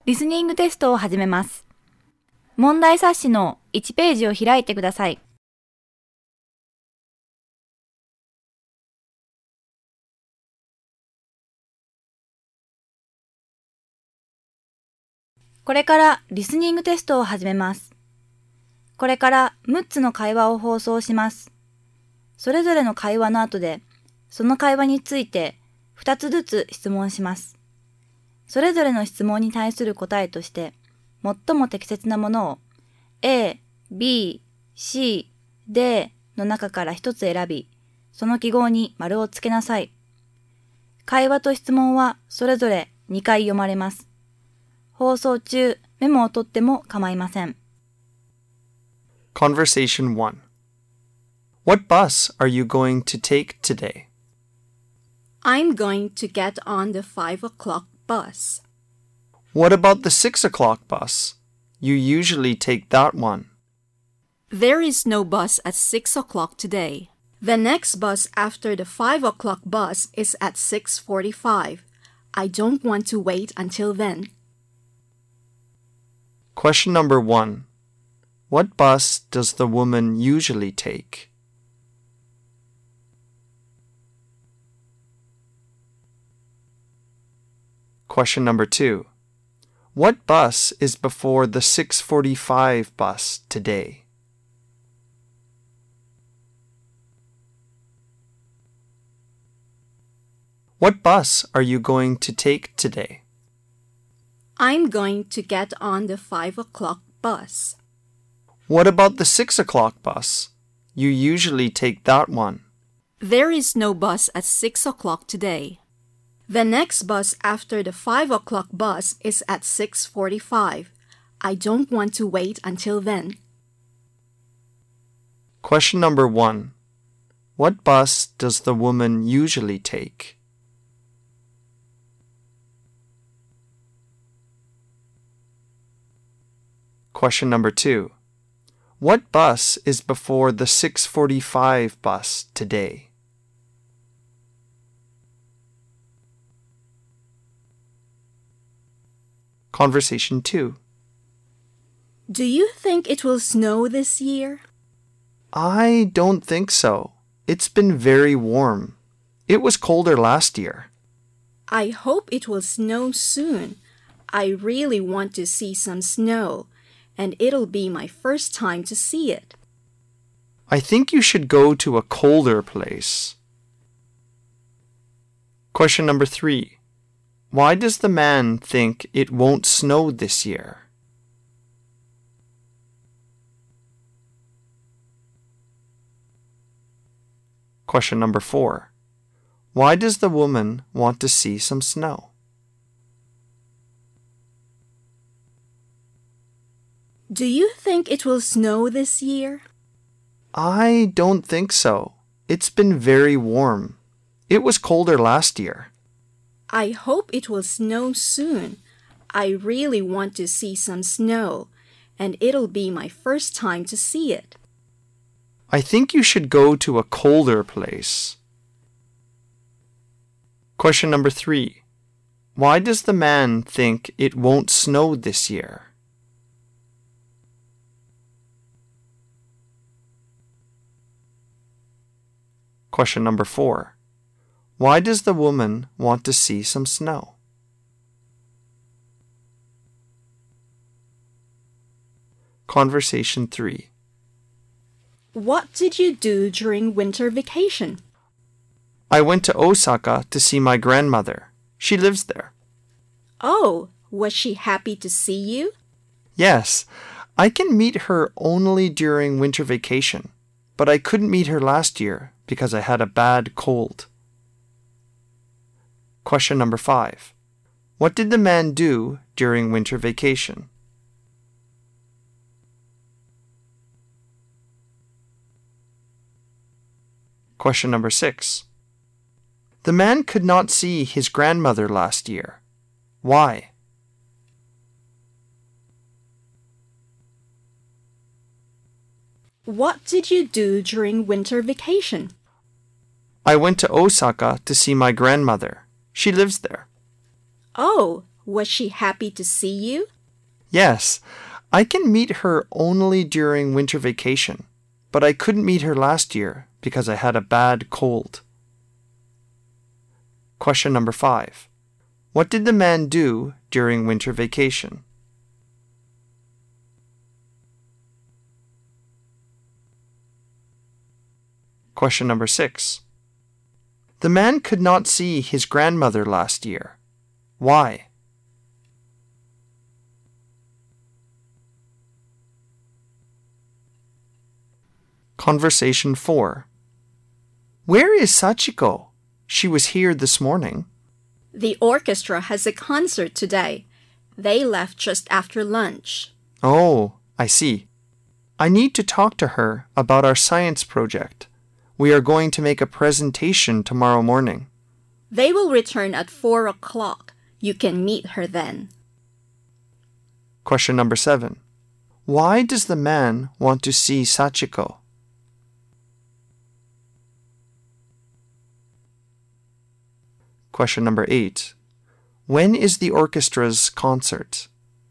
リスニングテストを始めます。問題冊子の1ページを開いてください。これからリスニングテストを始めます。これから6つの会話を放送します。それぞれの会話の後で、その会話について2つずつ質問します。それぞれの質問に対する答えとして、最も適切なものを A、B、C、D の中から1つ選び、その記号に丸をつけなさい。会話と質問はそれぞれ2回読まれます。放送中、メモを取っても構いません。 Conversation 1. What bus are you going to take today? I'm going to get on the 5 o'clock bus. What about the 6 o'clock bus? You usually take that one. There is no bus at 6 o'clock today. The next bus after the 5 o'clock bus is at 6:45. I don't want to wait until then. Question number 1. What bus does the woman usually take? Question number 2. What bus is before the 6:45 bus today? What bus are you going to take today? I'm going to get on the 5 o'clock bus. What about the 6 o'clock bus? You usually take that one. There is no bus at 6 o'clock today. The next bus after the 5 o'clock bus is at 6:45. I don't want to wait until then. Question number 1. What bus does the woman usually take? Question number 2. What bus is before the 6:45 bus today? Conversation 2. Do you think it will snow this year? I don't think so. It's been very warm. It was colder last year. I hope it will snow soon. I really want to see some snow, and it'll be my first time to see it. I think you should go to a colder place. Question number 3. Why does the man think it won't snow this year? Question number 4. Why does the woman want to see some snow? Do you think it will snow this year? I don't think so. It's been very warm. It was colder last year. I hope it will snow soon. I really want to see some snow, and it'll be my first time to see it. I think you should go to a colder place. Question number 3. Why does the man think it won't snow this year? Question number 4. Why does the woman want to see some snow? Conversation 3. What did you do during winter vacation? I went to Osaka to see my grandmother. She lives there. Oh, was she happy to see you? Yes, I can meet her only during winter vacation, but I couldn't meet her last year because I had a bad cold. Question number 5. What did the man do during winter vacation? Question number 6. The man could not see his grandmother last year. Why? What did you do during winter vacation? I went to Osaka to see my grandmother. She lives there. Oh, Was she happy to see you? Yes, I can meet her only during winter vacation, but I couldn't meet her last year because I had a bad cold. Question number 5. What did the man do during winter vacation? Question number 6. The man could not see his grandmother last year. Why? Conversation 4. Where is Sachiko? She was here this morning. The orchestra has a concert today. They left just after lunch. Oh, I see. I need to talk to her about our science project. We are going to make a presentation tomorrow morning. They will return at 4 o'clock. You can meet her then. Question number 7. Why does the man want to see Sachiko? Question number 8. When is the orchestra's concert?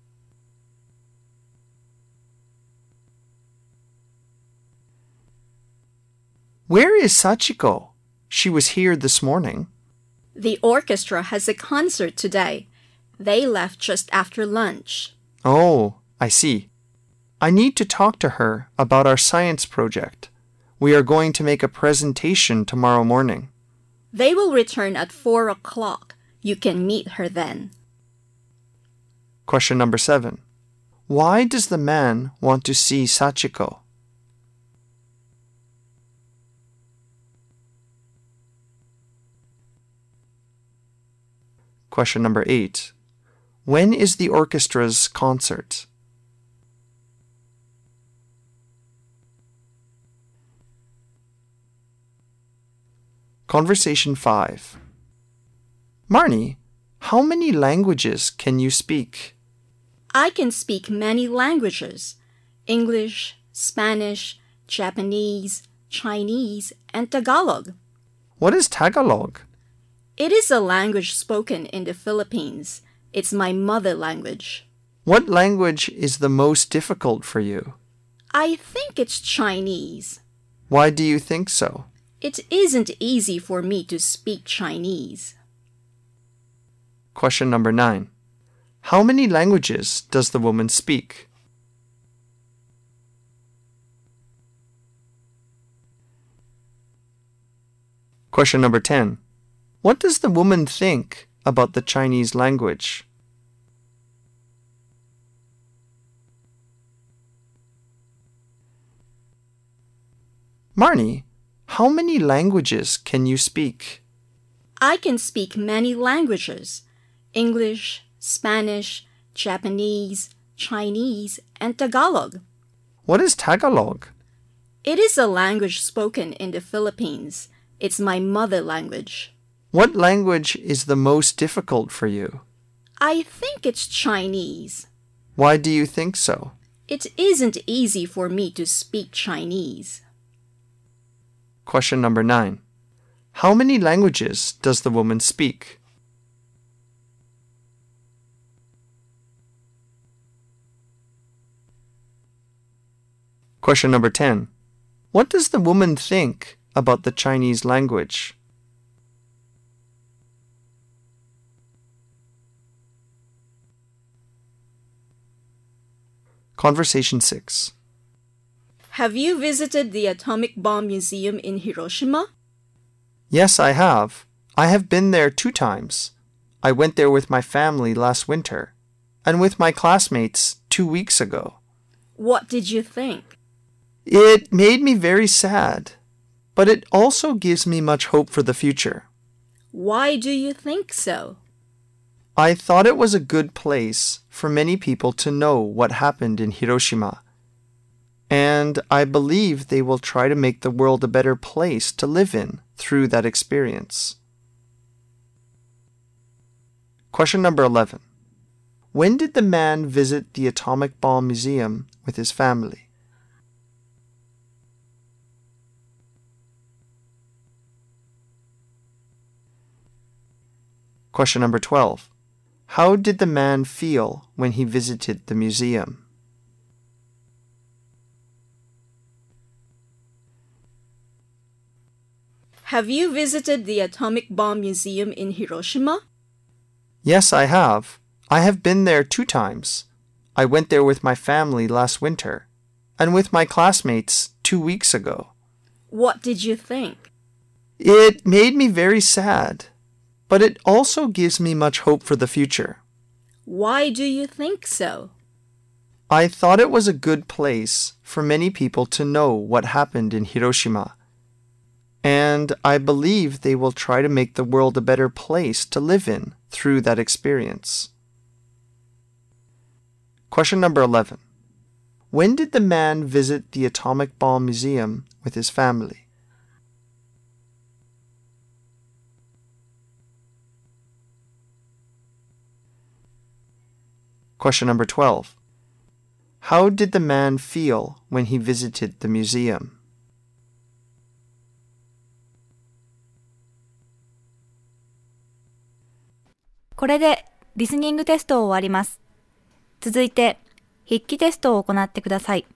Where is Sachiko? She was here this morning. The orchestra has a concert today. They left just after lunch. Oh, I see. I need to talk to her about our science project. We are going to make a presentation tomorrow morning. They will return at 4 o'clock. You can meet her then. Question number 7. Why does the man want to see Sachiko? Question number 8. When is the orchestra's concert? Conversation 5. Marnie, how many languages can you speak? I can speak many languages: English, Spanish, Japanese, Chinese, and Tagalog. What is Tagalog? It is a language spoken in the Philippines. It's my mother language. What language is the most difficult for you? I think it's Chinese. Why do you think so? It isn't easy for me to speak Chinese. Question number 9. How many languages does the woman speak? Question number 10. What does the woman think about the Chinese language? Marnie, how many languages can you speak? I can speak many languages: English, Spanish, Japanese, Chinese, and Tagalog. What is Tagalog? It is a language spoken in the Philippines. It's my mother language. What language is the most difficult for you? I think it's Chinese. Why do you think so? It isn't easy for me to speak Chinese. Question number 9. How many languages does the woman speak? Question number 10. What does the woman think about the Chinese language? Conversation 6. Have you visited the Atomic Bomb Museum in Hiroshima? Yes, I have. I have been there 2 times. I went there with my family last winter, and with my classmates 2 weeks ago. What did you think? It made me very sad, but it also gives me much hope for the future. Why do you think so? I thought it was a good place for many people to know what happened in Hiroshima, and I believe they will try to make the world a better place to live in through that experience. Question number 11. When did the man visit the Atomic Bomb Museum with his family? Question number 12. How did the man feel when he visited the museum? Have you visited the Atomic Bomb Museum in Hiroshima? Yes, I have. I have been there 2 times. I went there with my family last winter, and with my classmates 2 weeks ago. What did you think? It made me very sad, but it also gives me much hope for the future. Why do you think so? I thought it was a good place for many people to know what happened in Hiroshima, and I believe they will try to make the world a better place to live in through that experience. Question number 11. When did the man visit the Atomic Bomb Museum with his family? Question number 12. How did the man feel when he visited the museum? これでリスニングテストを終わります。続いて筆記テストを行ってください。